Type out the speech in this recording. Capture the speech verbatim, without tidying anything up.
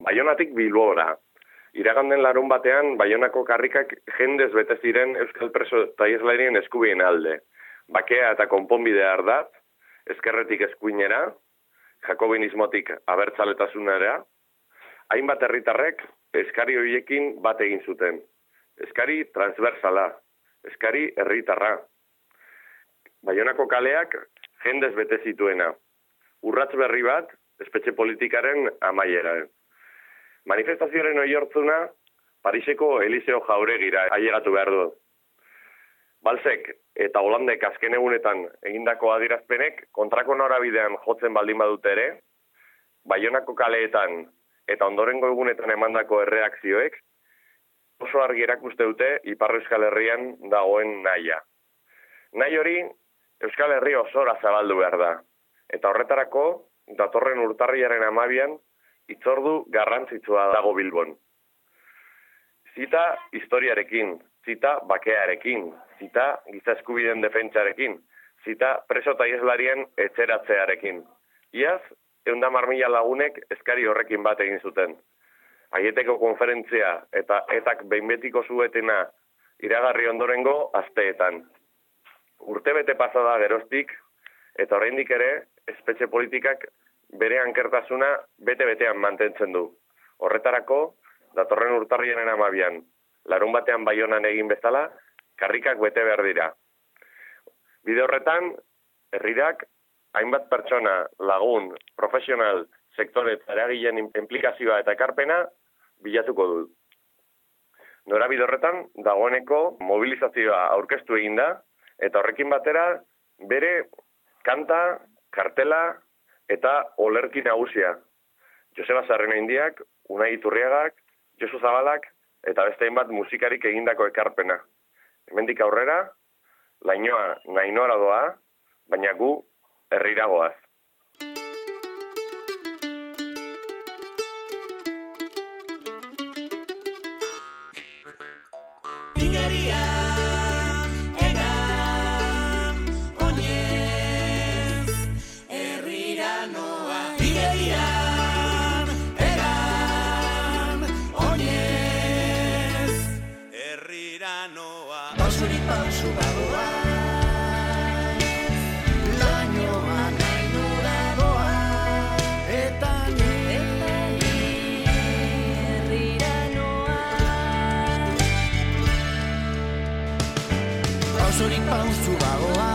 Baionatik Bilbora. Iraganden larun batean, Baionako karrikak jendez bete ziren euskal preso eta islarien eskubien alde. Bakea eta konponbidea ardatz, ezkerretik eskuinera, jakobinismotik abertzaletasunera, hainbat herritarrek eskari horiekin bat egin zuten. Eskari transversala, eskari herritarra. Baionako kaleak jendez bete zituena. Urrats berri bat, espetxe politikaren amaiera. Manifestazioaren oihartzuna Pariseko Eliseo Jauregira ailegatu behar du. Balzek eta Holandek azken egunetan egindako adierazpenek kontrako norabidean jotzen baldin badute ere, Baionako kaleetan eta ondorengo egunetan emandako erreakzioek oso argi erakuste dute Ipar Euskal Herrian dagoen nahia. Nahi hori Euskal Herri osora zabaldu behar da. Eta horretarako, datorren urtarriaren hamabian, hitzordu garrantzitsua dago Bilbon. Zita historiarekin, zita bakearekin, zita giza eskubideen defentsarekin, zita preso eta islarien etxeratzearekin. Iaz, ehun eta hamar mila lagunek eskari horrekin bat egin zuten. Aieteko konferentzia eta etak behin betiko zuetena iragarri ondorengo asteetan. Urtebete pasada geroztik, eta oraindik ere, espetxe politikak bere ankertasuna bete-betean mantentzen du. Horretarako, datorren urtarriaren hamabian, larun batean Baionan egin bezala, karrikak bete behar dira. Bide horretan, herrirak, hainbat pertsona, lagun, profesional, sektore eta eragileen implikazioa eta ekarpena bilatuko du. Norabide horretan, dagoeneko mobilizazioa aurkeztu eginda, eta horrekin batera, bere kanta, kartela eta olerki nagusia. Joseba Sarrena Indiak, Unai Iturriagak, Josu Zabalak eta beste hainbat musikarik egindako ekarpena. Hemendik aurrera, lainoa nainora doa, baina gu herrira goaz. Pausurik pausu bagoa